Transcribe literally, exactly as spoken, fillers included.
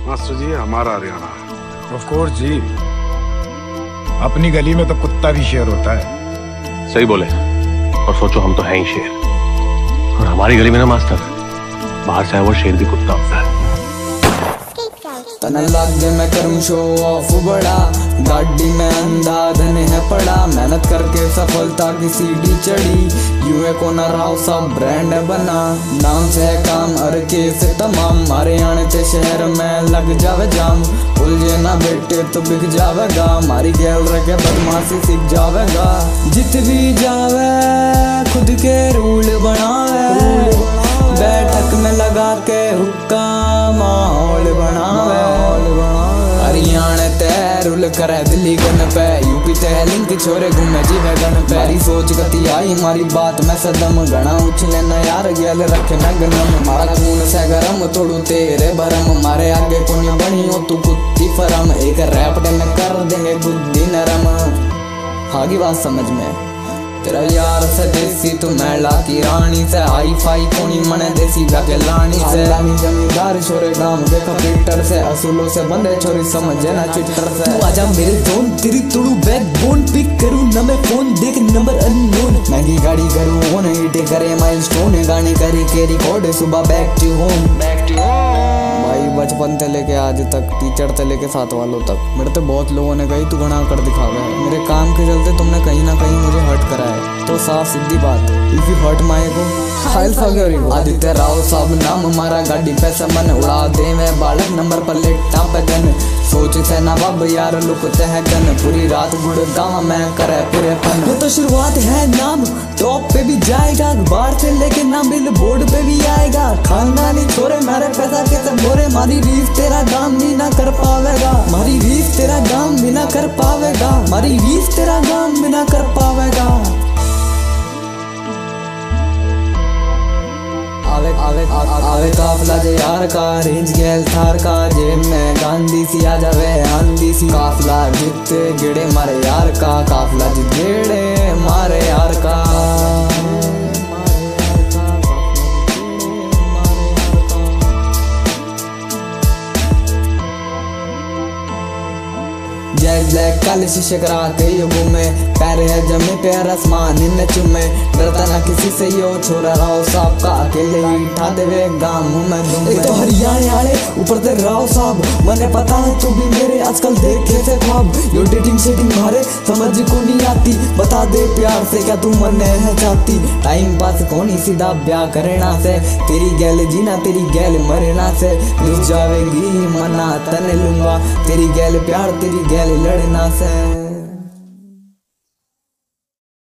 Master जी हमारा हरियाणा है। Of course जी, अपनी गली में तो कुत्ता भी शेर होता है। सही बोले। और सोचो हम तो हैं ही शेर, और हमारी गली में ना मास्टर, बाहर से आया वो शेर भी कुत्ता होता है। तना लागे मैं करूं शो ऑफ बड़ा, गाड़ी में अंधाधन है पड़ा, मेहनत करके सफलता की सीढ़ी चढ़ी, यूं है को ना राव सब ब्रांड बना, नाम से है काम हर के से तमाम, मारे आने ते शहर में लग जावे जाम, उलझे ना बेटे तो बिक जावेगा, मारी गैल रखे बदमाशी सीख जावेगा, जित भी जावे खुद के रूल बनावे, बैठक में लगा के हुक्का माहौल बनावे, हरियाणा ते रूल करे दिल्ली गन पे, यूपी ते लिंक छोरे घूमे जीवे गन पे, मेरी सोच गति आई हमारी बात में सदम, घना उछले न यार गैल रखे मैं गनम, मारा खून से गरम तोड़ू तेरे भरम, मारे आगे कोनी बनी हो तू कुत्ती फरम, एक रैप डे में कर देंगे बुद्धि नरम। आगे बात समझ में, तेरा यार से देसी तू मैला की रानी से, हाई फाई कोनी मने देसी जाके लानी से, लानी जमींदार छोरे गांव के कंप्यूटर से, असूलों से बंदे छोरी समझे ना ट्विटर से, तू आजा मेरे जोन तेरी तोड़ू बैक बोन, पिक करूं ना मैं फोन देख नंबर अननोन, महंगी गाड़ी करूं ओन हिट करे माइलस्टोन, गाने करे के रिकॉर्ड सुबह back to home, back to home भाई, बचपन से लेके आज तक, टीचर से लेके साथ वालों तक, मेरे तो बहुत लोगों ने कही तू घना कर दिखावे है, मेरे काम के चलते तुमने कहीं ना कहीं मुझे हर्ट करा है, तो साफ सीधी बात, इफ यू हर्ट माय को file for you. Aditya Rao साहब नाम हमारा, गाड़ी पे समन उड़ा दे मैं बालक, नंबर पर लेटा पे गन, सोच से ना बब यार लुकते हैं गन, पूरी रात गुड़ गाँव में करे फिर फन, ये तो शुरुआत है नाम टॉप पे भी जाएगा, बाहर से लेके नाम बिल बोर्ड पे भी आएगा, खानदानी छोरे मेरे पैसा के सब बोरे, मारी रीस तेरा काम भी ना कर पावेगा, मारी रीस तेरा काम भी ना कर पावेगा, मारी रीस तेरा काम भी ना कर पावेगा। आवे आवे आवे काफला जे यार का, रेंज गैल थार का, जेब में गांधी सी आ जावे आंधी सी, काफला जित गेड़े मारे यार का, काफला जित गेड़े मारे यार का, जैक ब्लैक काले शीशे करा के यो घूमे, पैर है जमे पे आसमान इन चुमे, डरता ना किसी से यो छोरा राव साहब का, अकेले ही उठा देवे गांव में दुम, एक तो हरियाणा वाले ऊपर से राव साहब, मने पता है तू भी मेरे आजकल देखे से ख्वाब, यो डेटिंग सेटिंग मारे समझ को नहीं आती, बता दे प्यार से क्या तू मने है चाहती, टाइम पास कोनी सीधा ब्याह करना से, तेरी गैल जीना तेरी गैल मरना से, घुस जावेगी मना तने लूंगा, तेरी गैल प्यार तेरी गैल लड़ना से।